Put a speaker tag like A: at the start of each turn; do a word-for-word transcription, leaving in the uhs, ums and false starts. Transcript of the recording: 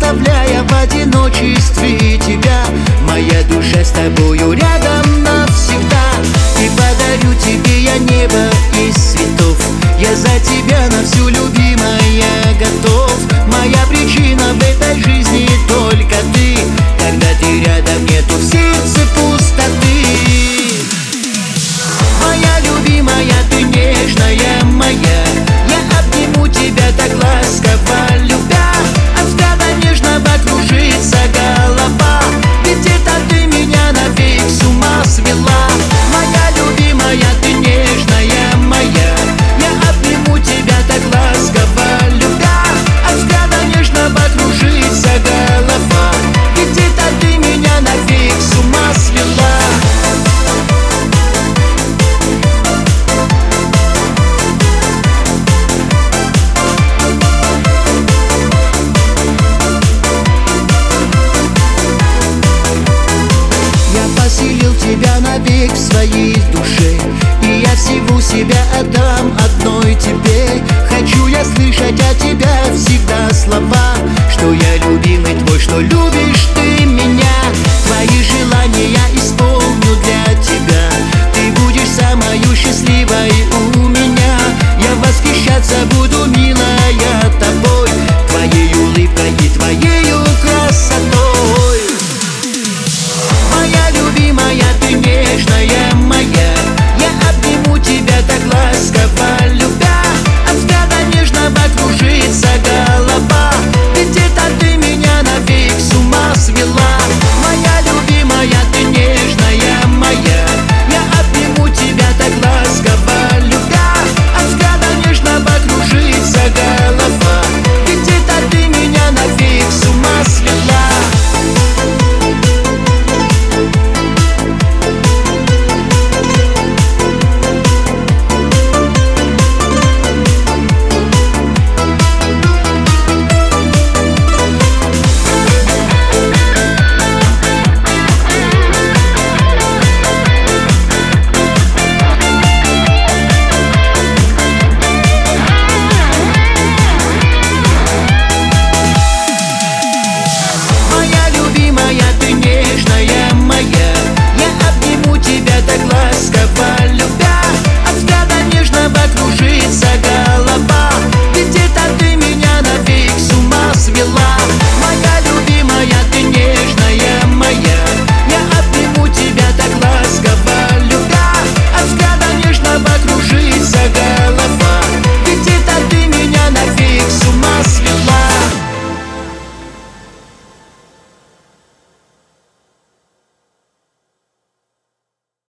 A: оставляя в одиночестве тебя. Моя душа с тобою рядом навсегда. И подарю тебе я небо из цветов. Я за тебя на всю, любимая, готов. Моя причина в этой жизни только ты. Когда ты рядом, нету в сердце пустоты. Моя любимая, ты нежная моя. Я обниму тебя так ласково, любя. От взгляда нежного кружится голова. Ведь это ты меня навек с ума свела. Моя любимая, ты нежная моя. Я обниму тебя так ласково, любя. От взгляда нежного кружится голова. Ведь это ты меня навек с ума свела. Поселил тебя навек в своей душе, и я всего себя отдам одной тебе. Хочу я слышать от тебя всегда слова, что я любимый твой, что любишь